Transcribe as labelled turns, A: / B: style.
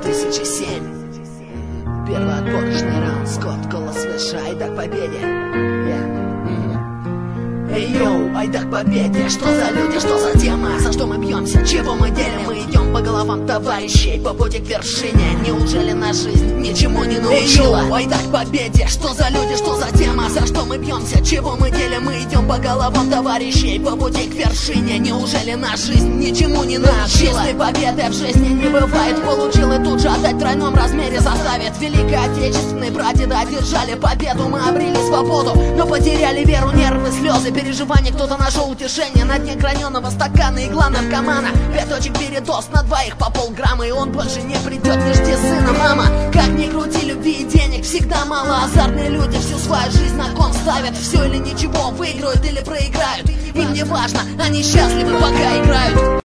A: 2007. Первый отборочный раунд. Скотт, голос выше, айда к победе. Эй, йоу, айда к победе. Что за люди, что за тема? За что мы бьемся, чего мы делим? Мы идем по головам товарищей, по пути к вершине. Неужели наша жизнь ничему не научила? Эй, йоу, айда к победе. Что за люди, что за тема? За что мы бьемся, чего мы делим? Мы идем по головам товарищей, по пути к вершине. Неужели наша жизнь ничему не научила? Чистой победы в жизни не бывает. Получил и тут же отдать в тройном размере заставит. Великой Отечественной прадеда одержали победу. Мы обрели свободу, но потеряли веру, нервы, слезы, переживания. Кто-то нашел утешение на дне граненого стакана. Игла наркомана, 5 точек передоз на двоих по полграмма. И он больше не придет, не жди сына, мама. Как ни крути, любви и денег всегда мало. Азартные люди всю свою жизнь на кон ставят. Все или ничего, выиграют или проиграют. Им не важно, они счастливы, пока играют.